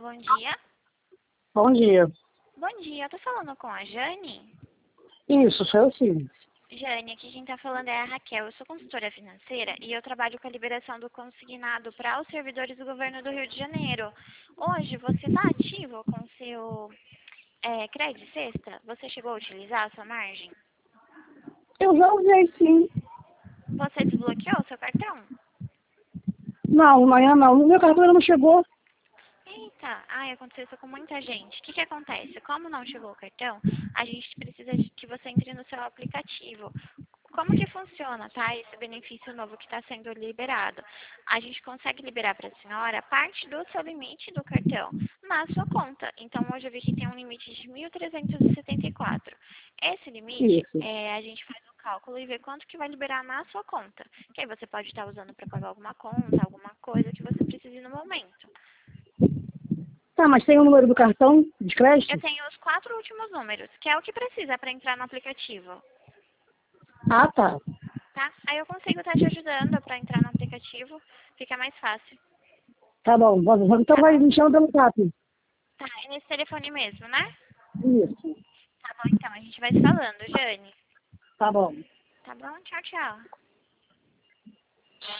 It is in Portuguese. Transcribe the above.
Bom dia. Bom dia. Bom dia, eu tô falando com a Jane. Isso, sou eu sim. Jane, aqui quem tá falando é a Raquel. Eu sou consultora financeira e eu trabalho com a liberação do consignado para os servidores do governo do Rio de Janeiro. Hoje você está ativo com o seu crédito sexta? Você chegou a utilizar a sua margem? Eu já usei sim. Você desbloqueou o seu cartão? Não, amanhã não. O meu cartão ainda não chegou. Eita, aconteceu isso com muita gente. O que acontece? Como não chegou o cartão, a gente precisa que você entre no seu aplicativo. Como que funciona, tá? Esse benefício novo que está sendo liberado. A gente consegue liberar para a senhora parte do seu limite do cartão na sua conta. Então, hoje eu vi que tem um limite de 1.374. Esse limite, Isso. a gente faz o cálculo e vê quanto que vai liberar na sua conta. Que aí você pode estar usando para pagar alguma conta, alguma coisa que você precise no momento. Tá, mas tem o número do cartão de Eu crédito? tenho os 4 últimos números, que é o que precisa para entrar no aplicativo, Ah, tá. tá? Aí eu consigo estar te ajudando para entrar no aplicativo, fica mais fácil, Tá bom. Então tá vai bom? me chamar pelo WhatsApp. Tá, é nesse telefone mesmo, né? Isso. Tá bom, então, a gente vai se falando, Jane. Tá bom. Tá bom? Tchau, tchau.